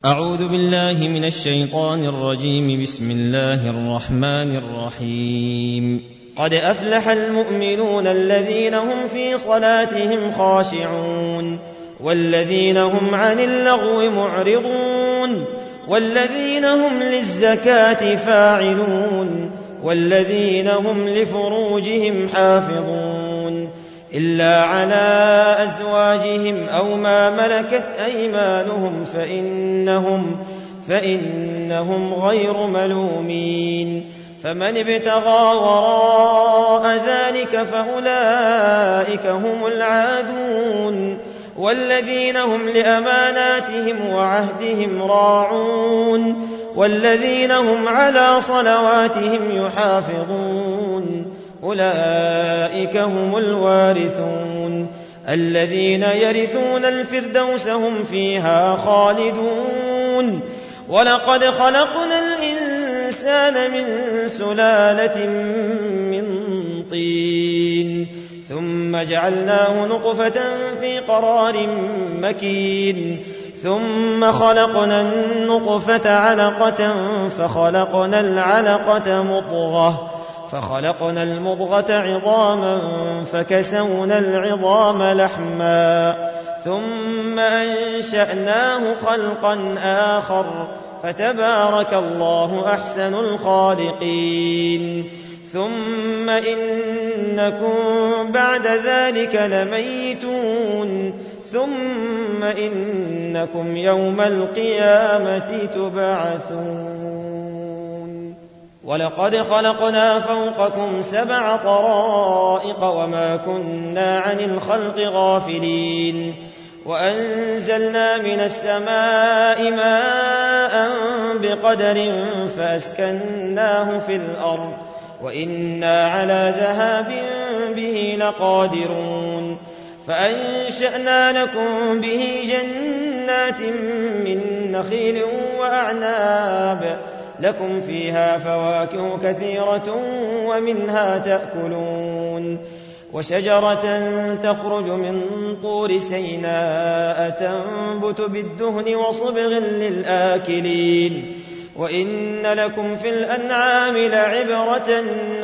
أعوذ بالله من الشيطان الرجيم. بسم الله الرحمن الرحيم. قد أفلح المؤمنون الذين هم في صلاتهم خاشعون والذين هم عن اللغو معرضون والذين هم للزكاة فاعلون والذين هم لفروجهم حافظون إلا على أزواجهم أو ما ملكت أيمانهم فإنهم غير ملومين. فمن ابتغى وراء ذلك فأولئك هم العادون والذين هم لأماناتهم وعهدهم راعون والذين هم على صلواتهم يحافظون أولئك هم الوارثون الذين يرثون الفردوس هم فيها خالدون. ولقد خلقنا الإنسان من سلالة من طين ثم جعلناه نطفة في قرار مكين ثم خلقنا النطفة علقة فخلقنا العلقة مضغة فخلقنا المضغة عظاما فكسونا العظام لحما ثم أنشأناه خلقا آخر فتبارك الله أحسن الخالقين. ثم إنكم بعد ذلك لميتون ثم إنكم يوم القيامة تبعثون. ولقد خلقنا فوقكم 7 طرائق وما كنا عن الخلق غافلين وأنزلنا من السماء ماء بقدر فأسكناه في الأرض وإنا على ذهاب به لقادرون. فأنشأنا لكم به جنات من نخيل وأعناب لكم فيها فواكه كثيرة ومنها تأكلون وشجرة تخرج من طور سيناء تنبت بالدهن وصبغ للآكلين. وإن لكم في الأنعام لعبرة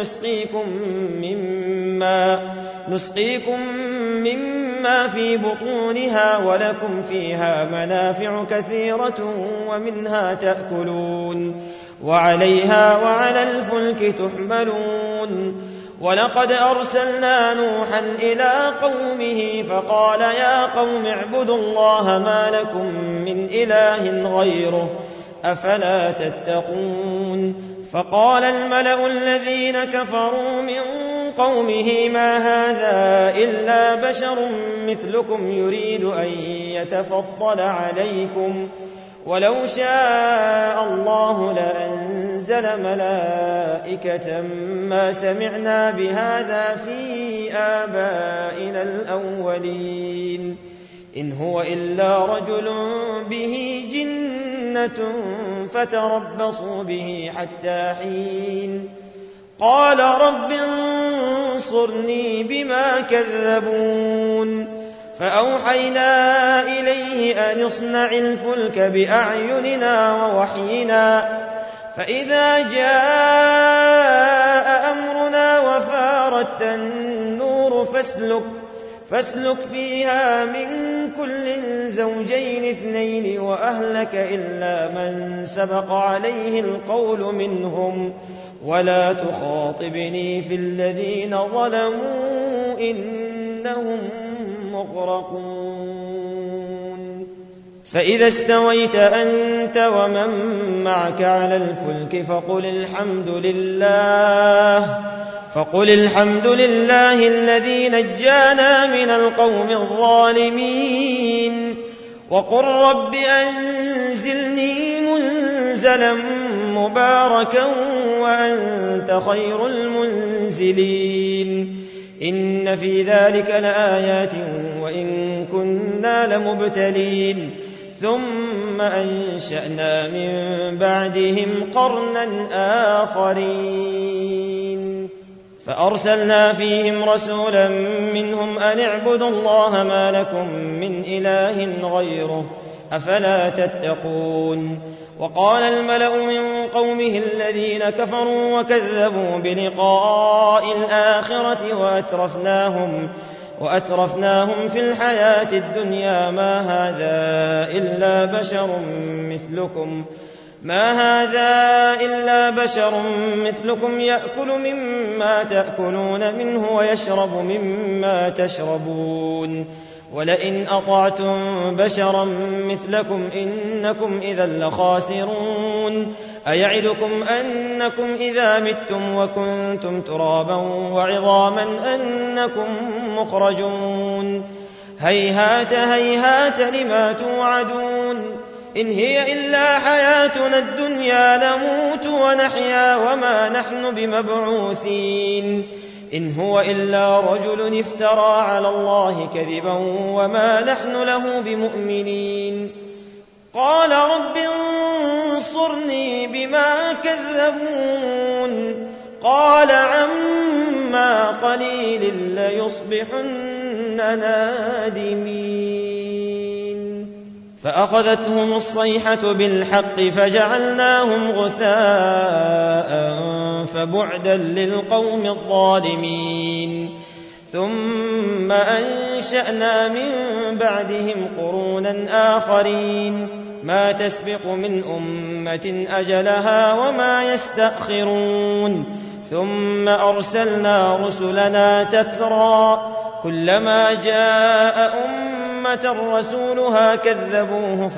نسقيكم مما في بطونها ولكم فيها منافع كثيرة ومنها تأكلون وعليها وعلى الفلك تحملون. ولقد أرسلنا نوحا إلى قومه فقال يا قوم اعبدوا الله ما لكم من إله غيره أفلا تتقون. فقال الملأ الذين كفروا من قومه ما هذا إلا بشر مثلكم يريد أن يتفضل عليكم ولو شاء الله لأنزل ملائكة ما سمعنا بهذا في آبائنا الأولين إن هو إلا رجل به جنة فتربصوا به حتى حين. قال رب انصرني بما كذبون. فأوحينا إليه أن اصنع الفلك بأعيننا ووحينا فإذا جاء أمرنا وفارت النور فاسلك فيها من كل زوجين 2 وأهلك إلا من سبق عليه القول منهم ولا تخاطبني في الذين ظلموا إنهم مغرقون. فإذا استويت أنت ومن معك على الفلك فقل الحمد لله الذي نجانا من القوم الظالمين وقل رب أنزلني منزلا مباركا وأنت خير المنزلين. إن في ذلك لآيات وإن كنا لمبتلين. ثم أنشأنا من بعدهم قرنا آخرين فأرسلنا فيهم رسولا منهم أن اعبدوا الله ما لكم من إله غيره أفلا تتقون. وقال الملأ من قومه الذين كفروا وكذبوا بلقاء الآخرة وأترفناهم في الحياة الدنيا ما هذا إلا بشر مثلكم يأكل مما تأكلون منه ويشرب مما تشربون ولئن أطعتم بشرا مثلكم إنكم إذا لخاسرون. أيعدكم أنكم إذا متم وكنتم ترابا وعظاما أنكم مخرجون. هيهات هيهات لما توعدون. إن هي إلا حياتنا الدنيا نموت ونحيا وما نحن بمبعوثين. إن هو إلا رجل افترى على الله كذبا وما نحن له بمؤمنين. قال رب انصرني بما كذبون. قال عما قليل ليصبحن نادمين. فأخذتهم الصيحة بالحق فجعلناهم غثاء فبعدا للقوم الظالمين. ثم أنشأنا من بعدهم قرونا آخرين ما تسبق من أمة أجلها وما يستأخرون. ثم أرسلنا رسلنا تترى كلما جاء أمة رسولها كذبوه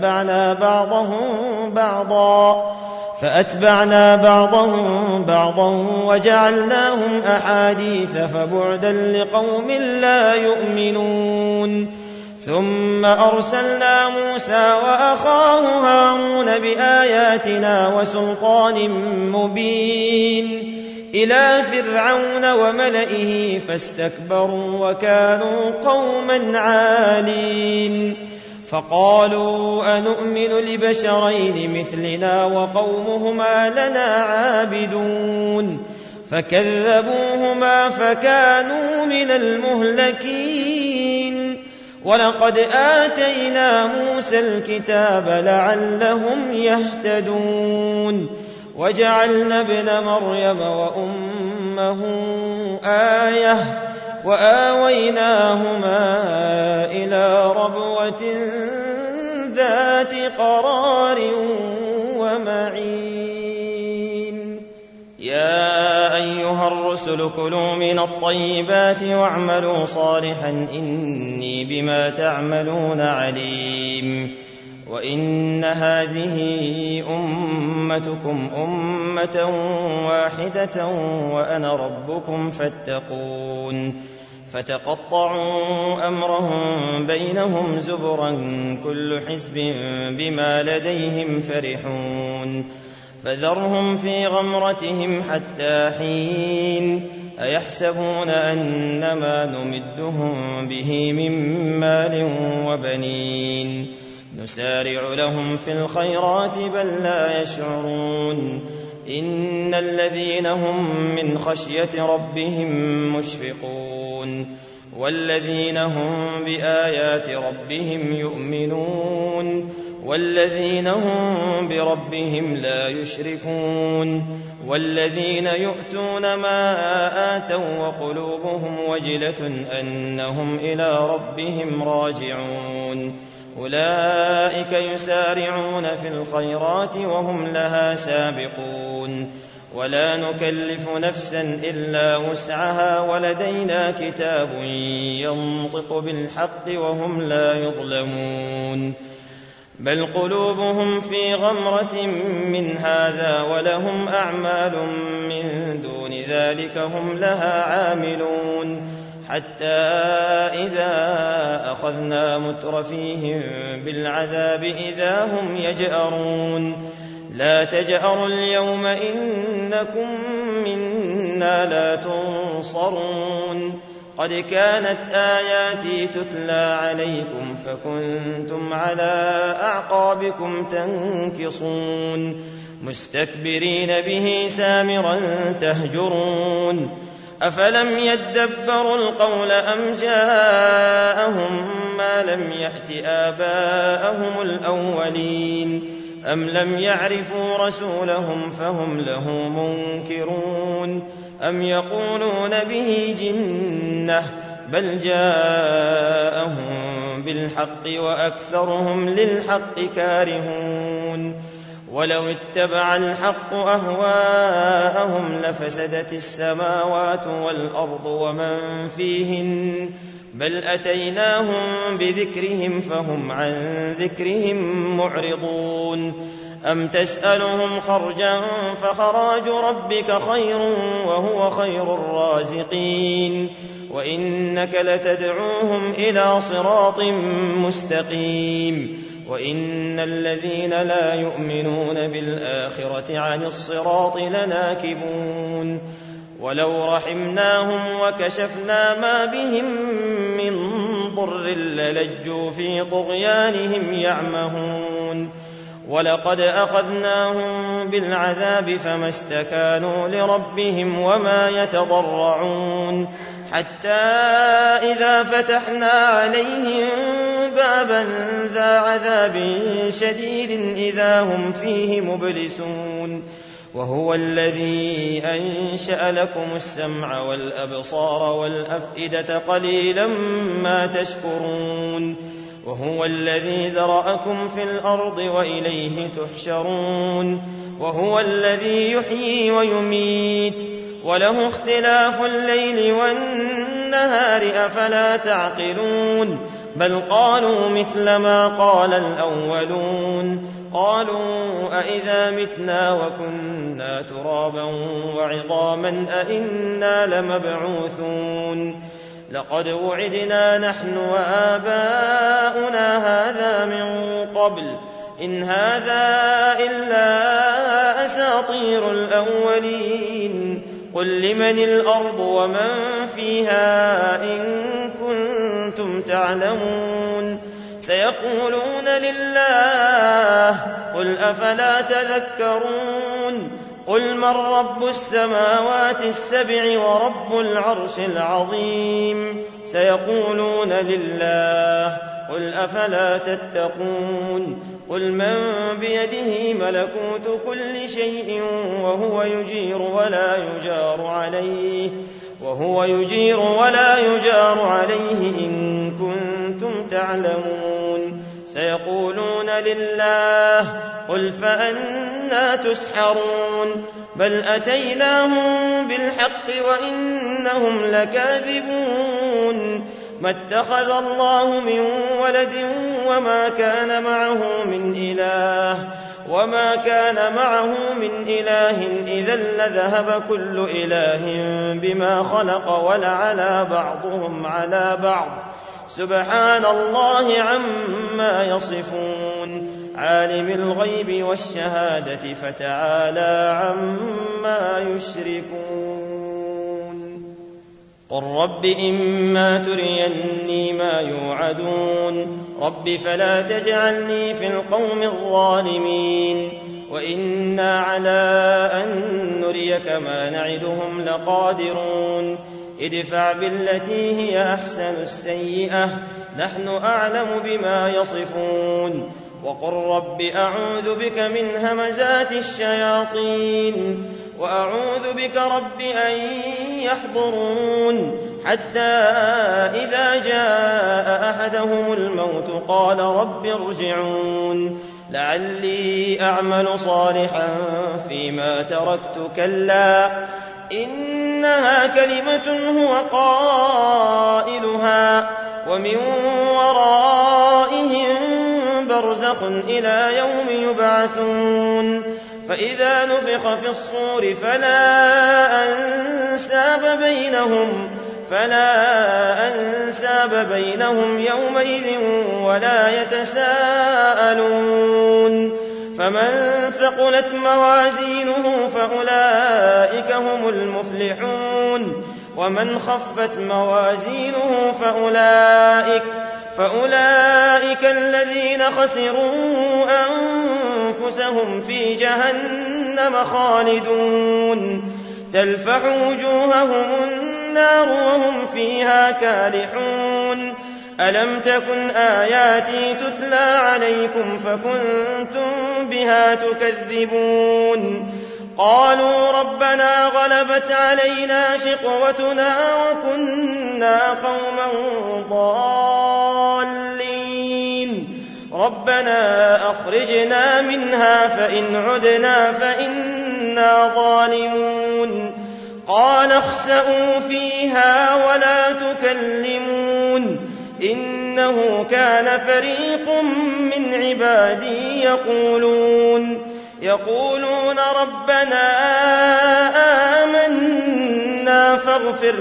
فأتبعنا بعضهم بعضا وجعلناهم أحاديث فبعدا لقوم لا يؤمنون. ثم أرسلنا موسى وأخاه هارون بآياتنا وسلطان مبين إلى فرعون وملئه فاستكبروا وكانوا قوما عالين. فقالوا أنؤمن لبشرين مثلنا وقومهما لنا عابدون. فكذبوهما فكانوا من المهلكين. ولقد آتينا موسى الكتاب لعلهم يهتدون. وجعلنا ابن مريم وأمه آية وآويناهما إلى ربوة ذات قرار ومعين. يا أيها الرسل كلوا من الطيبات واعملوا صالحا إني بما تعملون عليم. وإن هذه أمتكم أمة واحدة وأنا ربكم فاتقون. فتقطعوا أمرهم بينهم زبرا كل حزب بما لديهم فرحون. فذرهم في غمرتهم حتى حين. أيحسبون أنما نمدهم به من مال وبنين نسارع لهم في الخيرات بل لا يشعرون. إن الذين هم من خشية ربهم مشفقون والذين هم بآيات ربهم يؤمنون والذين هم بربهم لا يشركون والذين يؤتون ما آتوا وقلوبهم وجلة أنهم إلى ربهم راجعون. أولئك يسارعون في الخيرات وهم لها سابقون. ولا نكلف نفسا إلا وسعها ولدينا كتاب ينطق بالحق وهم لا يظلمون. بل قلوبهم في غمرة من هذا ولهم أعمال من دون ذلك هم لها عاملون. حتى إذا أخذنا مترفيهم بالعذاب إذا هم يجأرون. لا تجأروا اليوم إنكم منا لا تنصرون. قد كانت آياتي تتلى عليكم فكنتم على أعقابكم تنكصون مستكبرين به سامرا تهجرون. أفلم يدبروا القول أم جاءهم ما لم يأت آباءهم الأولين أم لم يعرفوا رسولهم فهم له منكرون أم يقولون به جنة بل جاءهم بالحق وأكثرهم للحق كارهون ولو اتبع الحق أهواءهم لفسدت السماوات والأرض ومن فيهن بل أتيناهم بذكرهم فهم عن ذكرهم معرضون أم تسألهم خرجا فخراج ربك خير وهو خير الرازقين وإنك لتدعوهم إلى صراط مستقيم وإن الذين لا يؤمنون بالآخرة عن الصراط لناكبون ولو رحمناهم وكشفنا ما بهم من ضر للجوا في طغيانهم يعمهون ولقد أخذناهم بالعذاب فما استكانوا لربهم وما يتضرعون حتى إذا فتحنا عليهم بابا ذا عذاب شديد إذا هم فيه مبلسون وهو الذي أنشأ لكم السمع والأبصار والأفئدة قليلا ما تشكرون وهو الذي ذرأكم في الأرض وإليه تحشرون وهو الذي يحيي ويميت وله اختلاف الليل والنهار أفلا تعقلون بل قالوا مثل ما قال الأولون قالوا أئذا متنا وكنا ترابا وعظاما أئنا لمبعوثون لقد وعدنا نحن وآباؤنا هذا من قبل إن هذا إلا أساطير الأولين قل لمن الأرض ومن فيها إن كنتم تعلمون سيقولون لله قل أفلا تذكرون قل من رب السماوات السبع ورب العرش العظيم سيقولون لله قل أفلا تتقون قل من بيده ملكوت كل شيء وهو يجير ولا يجار عليه إن كنتم تعلمون سيقولون لله قل فأنى تسحرون بل أتيناهم بالحق وإنهم لكاذبون ما اتخذ الله من ولد وما كان معه من إله إذا لذهب كل إله بما خلق ولعلى بعضهم على بعض سبحان الله عما يصفون عالم الغيب والشهادة فتعالى عما يشركون قل رب إما تريني ما يوعدون رب فلا تجعلني في القوم الظالمين وإنا على أن نريك ما نعدهم لقادرون ادفع بالتي هي أحسن السيئة نحن أعلم بما يصفون وقل رب أعوذ بك من همزات الشياطين وأعوذ بك رب أن يحضرون حتى إذا جاء أحدهم الموت قال رب ارجعون لعلي أعمل صالحا فيما تركت كلا إنها كلمة هو قائلها ومن ورائهم برزخ إلى يوم يبعثون فإذا نفخ في الصور فلا أنساب بينهم يومئذ ولا يتساءلون فمن ثقلت موازينه فأولئك هم المفلحون ومن خفت موازينه فأولئك الذين خسروا أنفسهم في جهنم خالدون تلفح وجوههم النار وهم فيها كالحون ألم تكن آياتي تتلى عليكم فكنتم بها تكذبون قالوا ربنا غلبت علينا شقوتنا وكنا قوما ضالين ربنا أخرجنا منها فإن عدنا فإنا ظالمون قال اخسئوا فيها ولا تكلمون إنه كان فريق من عبادي يقولون ربنا آمنا فاغفر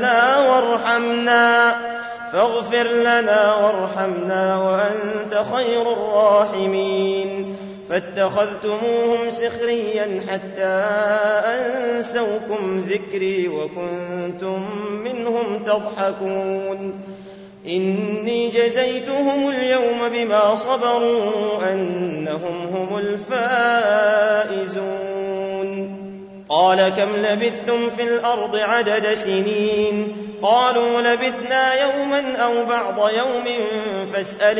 لنا وارحمنا وأنت خير الراحمين فاتخذتموهم سخريا حتى أنسوكم ذكري وكنتم منهم تضحكون إني جزيتهم اليوم بما صبروا أنهم هم الفائزون قال كم لبثتم في الأرض عدد سنين قالوا لبثنا يوما أو بعض يوم فاسأل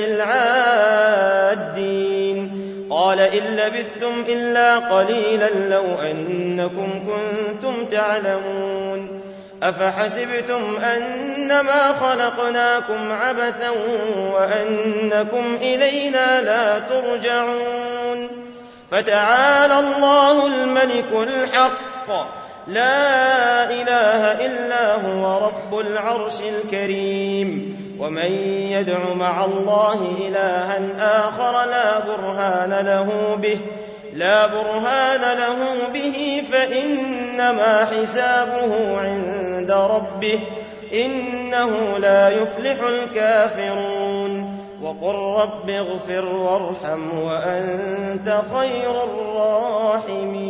العادين قال إن لبثتم إلا قليلا لو أنكم كنتم تعلمون أفحسبتم أنما خلقناكم عبثا وأنكم إلينا لا ترجعون فتعالى الله الملك الحق لا إله إلا هو رب العرش الكريم ومن يدع مع الله إلها آخر لا برهان له به فإنما حسابه عند ربه إنه لا يفلح الكافرون وقل رب اغفر وارحم وأنت خير الراحمين